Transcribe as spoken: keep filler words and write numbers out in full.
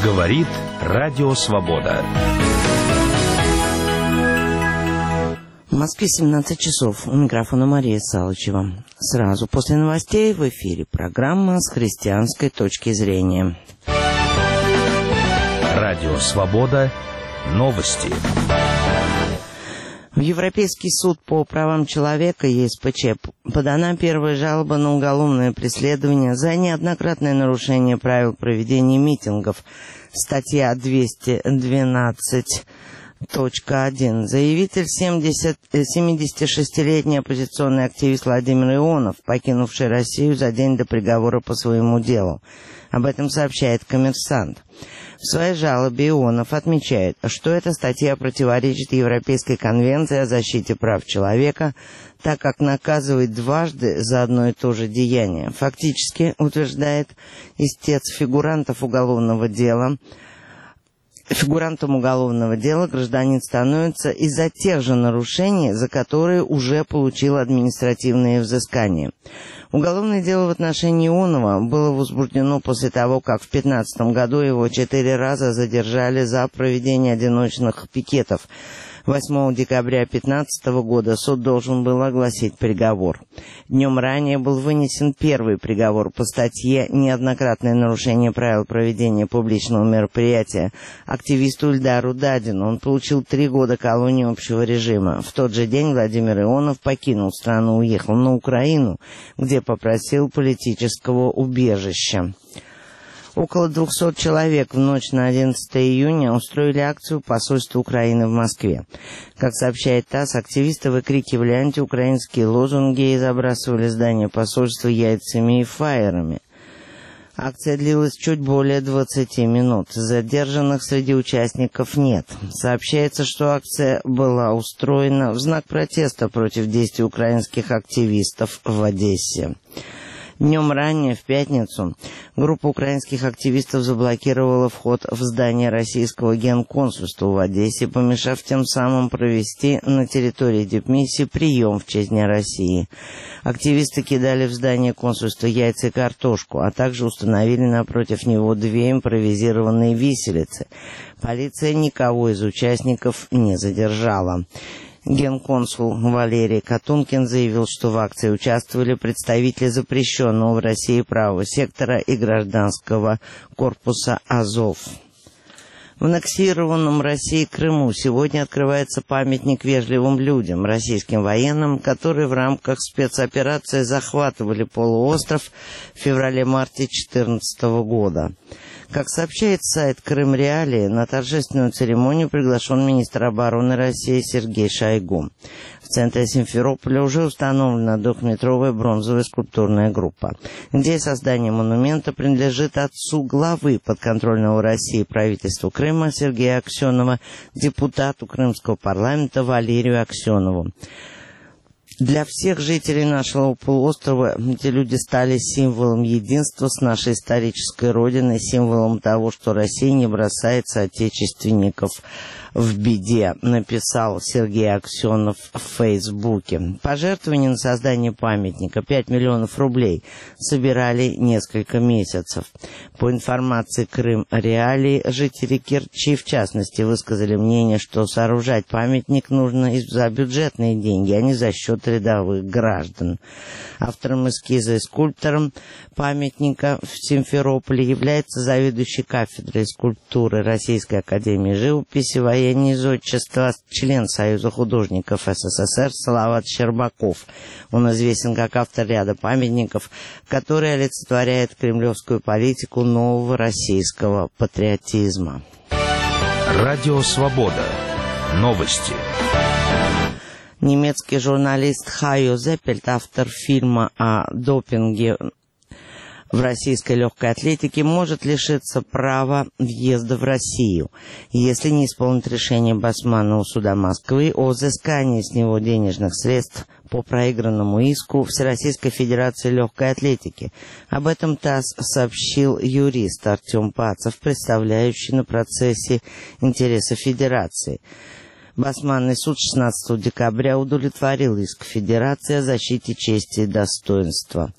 Говорит Радио Свобода. В Москве семнадцать часов. У микрофона Мария Салычева. Сразу после новостей в эфире программа «С христианской точки зрения». Радио Свобода. Новости. В Европейский суд по правам человека (Е С П Ч) подана первая жалоба на уголовное преследование за неоднократное нарушение правил проведения митингов. Статья двести двенадцать точка один. Заявитель семидесятишестилетний оппозиционный активист Владимир Ионов, покинувший Россию за день до приговора по своему делу. Об этом сообщает «Коммерсант». В своей жалобе Ионов отмечает, что эта статья противоречит Европейской конвенции о защите прав человека, так как наказывает дважды за одно и то же деяние. Фактически, утверждает истец фигурантов уголовного дела, Фигурантом уголовного дела гражданин становится из-за тех же нарушений, за которые уже получил административные взыскания. Уголовное дело в отношении Ионова было возбуждено после того, как в две тысячи пятнадцатом году его четыре раза задержали за проведение одиночных пикетов. восьмого декабря две тысячи пятнадцатого года суд должен был огласить приговор. Днем ранее был вынесен первый приговор по статье «Неоднократное нарушение правил проведения публичного мероприятия» активисту Ильдару Дадину. Он получил три года колонии общего режима. В тот же день Владимир Ионов покинул страну, уехал на Украину, где попросил политического убежища. Около двухсот человек в ночь на одиннадцатое июня устроили акцию посольства Украины в Москве. Как сообщает ТАСС, активисты выкрикивали антиукраинские лозунги и забрасывали здание посольства яйцами и фаерами. Акция длилась чуть более двадцати минут. Задержанных среди участников нет. Сообщается, что акция была устроена в знак протеста против действий украинских активистов в Одессе. Днем ранее, в пятницу, группа украинских активистов заблокировала вход в здание российского генконсульства в Одессе, помешав тем самым провести на территории дипмиссии прием в честь Дня России. Активисты кидали в здание консульства яйца и картошку, а также установили напротив него две импровизированные виселицы. Полиция никого из участников не задержала. Генконсул Валерий Катункин заявил, что в акции участвовали представители запрещенного в России правого сектора и гражданского корпуса «Азов». В аннексированном России Крыму сегодня открывается памятник вежливым людям, российским военным, которые в рамках спецоперации захватывали полуостров в феврале-марте две тысячи четырнадцатого года. Как сообщает сайт Крым Реалии, на торжественную церемонию приглашен министр обороны России Сергей Шойгу. В центре Симферополя уже установлена двухметровая бронзовая скульптурная группа. Идея создания монумента принадлежит отцу главы подконтрольного России правительству Крыма Сергея Аксенова, депутату Крымского парламента Валерию Аксенову. Для всех жителей нашего полуострова эти люди стали символом единства с нашей исторической родиной, символом того, что Россия не бросает соотечественников в беде, написал Сергей Аксенов в Фейсбуке. Пожертвования на создание памятника пять миллионов рублей собирали несколько месяцев. По информации Крым Реалии, жители Керчи в частности высказали мнение, что сооружать памятник нужно за бюджетные деньги, а не за счет рядовых граждан. Автором эскиза и скульптором памятника в Симферополе является заведующий кафедрой скульптуры Российской академии живописи, военного зодчества, член Союза художников С С С Р Салават Щербаков. Он известен как автор ряда памятников, которые олицетворяют кремлевскую политику нового российского патриотизма. Радио Свобода. Новости. Немецкий журналист Хайо Зеппельт, автор фильма о допинге в российской легкой атлетике, может лишиться права въезда в Россию, если не исполнит решение Басманного суда Москвы о взыскании с него денежных средств по проигранному иску Всероссийской Федерации Легкой Атлетики. Об этом ТАСС сообщил юрист Артем Пацев, представляющий на процессе интересы Федерации. Басманный суд шестнадцатого декабря удовлетворил иск Федерации о защите чести и достоинства.